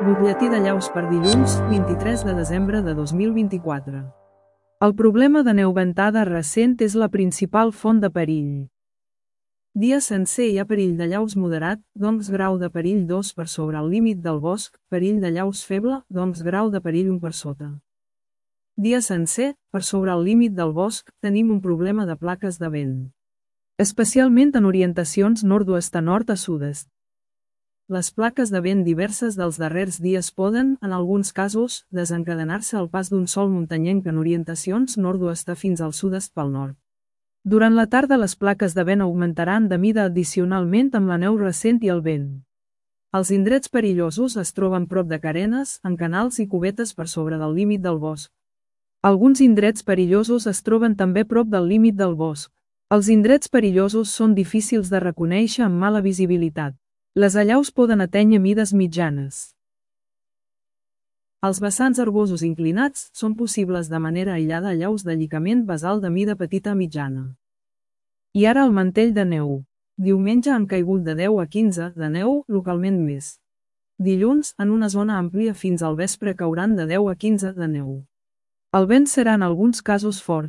Butlletí de llaus per dilluns, 23 de desembre de 2024. El problema de neu ventada recent és la principal font de perill. Dia sencer hi ha perill de llaus moderat, doncs grau de perill 2 per sobre el límit del bosc, perill de llaus feble, doncs grau de perill 1 per sota. Dia sencer, per sobre el límit del bosc, tenim un problema de plaques de vent. Especialment en orientacions nord-oest a nord a sud-est. Les plaques de vent diverses dels darrers dies poden, en alguns casos, desencadenar-se al pas d'un sol muntanyenc en orientacions nord-oest fins al sud-est pel nord. Durant la tarda les plaques de vent augmentaran de mida addicionalment amb la neu recent i el vent. Els indrets perillosos es troben prop de carenes, en canals i cubetes per sobre del límit del bosc. Alguns indrets perillosos es troben també prop del límit del bosc. Els indrets perillosos són difícils de reconèixer amb mala visibilitat. Les allaus poden atènyer mides mitjanes. Els vessants herbosos inclinats són possibles de manera aïllada allaus de llicament basal de mida petita a mitjana. I ara el mantell de neu. Diumenge han caigut de 10 a 15 de neu, localment més. Dilluns, en una zona àmplia fins al vespre cauran de 10 a 15 de neu. El vent serà en alguns casos fort.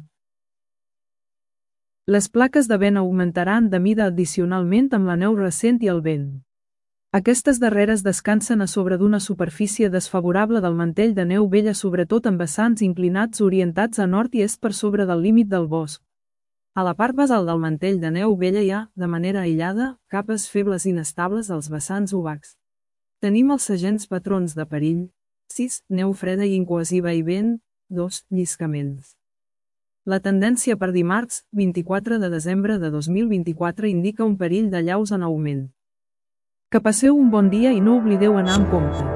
Les plaques de vent augmentaran de mida addicionalment amb la neu recent i el vent. Aquestes darreres descansen a sobre d'una superfície desfavorable del mantell de neu vella, sobretot amb vessants inclinats orientats a nord i est per sobre del límit del bosc. A la part basal del mantell de neu vella hi ha, de manera aïllada, capes febles inestables als vessants obacs. Tenim els segents patrons de perill. 6. Neu freda i incohesiva i vent. 2. Lliscaments. La tendència per dimarts, 24 de desembre de 2024 indica un perill de llaus en augment. Que passeu un bon dia i no oblideu anar amb compte.